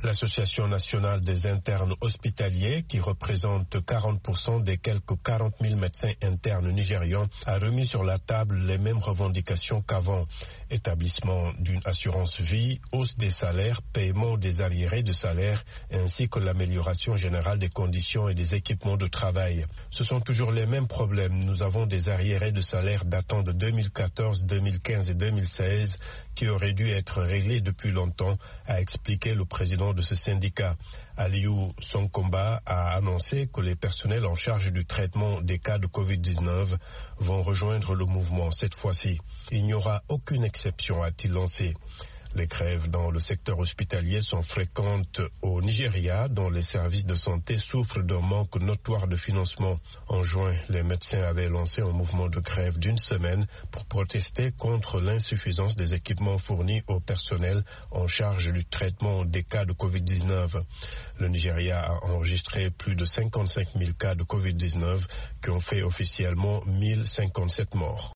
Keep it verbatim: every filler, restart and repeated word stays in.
L'Association nationale des internes hospitaliers, qui représente quarante pour cent des quelques quarante mille médecins internes nigérians, a remis sur la table les mêmes revendications qu'avant. Établissement d'une assurance vie, hausse des salaires, paiement des arriérés de salaire, ainsi que l'amélioration générale des conditions et des équipements de travail. Ce sont toujours les mêmes problèmes. Nous avons des arriérés de salaire datant de deux mille quatorze, deux mille quinze et deux mille seize qui auraient dû être réglés depuis longtemps, a expliqué le président de ce syndicat. Aliou Sonkomba a annoncé que les personnels en charge du traitement des cas de covid dix-neuf vont rejoindre le mouvement cette fois-ci. Il n'y aura aucune exception, a-t-il lancé. Les grèves dans le secteur hospitalier sont fréquentes au Nigeria, dont les services de santé souffrent d'un manque notoire de financement. En juin, les médecins avaient lancé un mouvement de grève d'une semaine pour protester contre l'insuffisance des équipements fournis au personnel en charge du traitement des cas de covid dix-neuf. Le Nigeria a enregistré plus de cinquante-cinq mille cas de covid dix-neuf qui ont fait officiellement mille cinquante-sept morts.